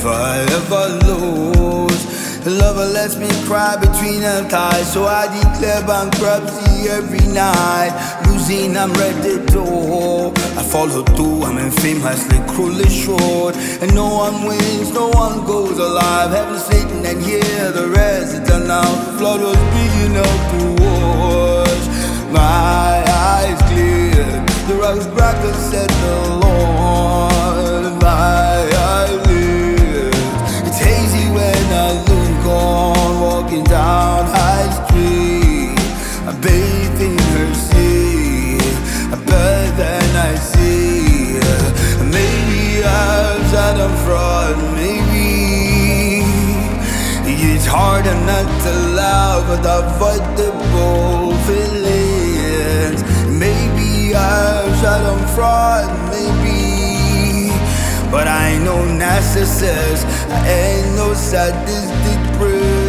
never ever lose. Lover lets me cry between her thighs, so I declare bankruptcy every night. Losing, I'm ready to. I follow through, I'm infamously cruelly short. And no one wins, no one goes alive. Heaven's Satan and here the rest is done now. The flood was big enough to wash my eyes clear. The rocks crack and set the Lord. My eyelids, it's hazy when I look on, walking down High Street. I bathe in her sea, I bet then I see. Maybe I'm sad and fraud, maybe it's harder not to laugh at the avoidable feelings. Maybe I'm sad and fraud, maybe, but I ain't no narcissist, I ain't no sadistic prick.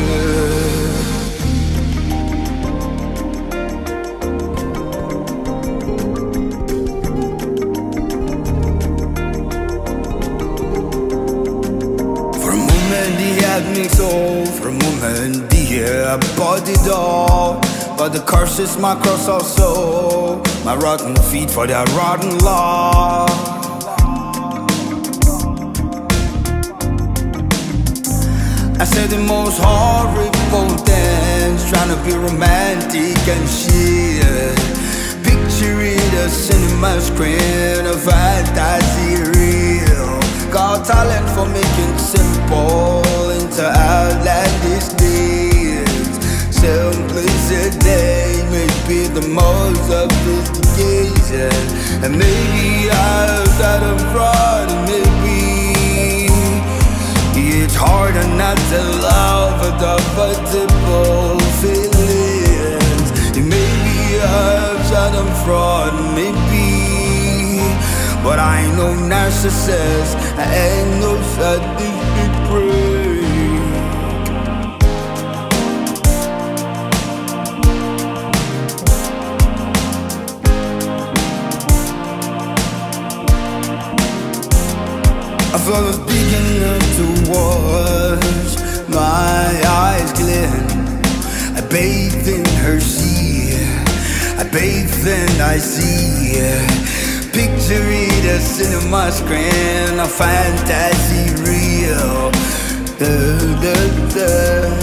Me so for a moment, dear, I bought it all, but the curse is my cross also, my rotten feet for their rotten law. I said the most horrible things, trying to be romantic and shit. Picture it a cinema screen, a fantasy reel. Got talent for making simple into outlandish deeds. Simplicity may be the most sophistication. And maybe I've got a fraud, and maybe it's harder not to love at the multiple feelings. Maybe I've got a fraud, maybe, but I ain't no narcissist, I ain't no sadistic prick. I felt I was big enough to watch my eyes glint. I bathe in her sea, I bathe and I see. Picture it a cinema screen, a fantasy reel.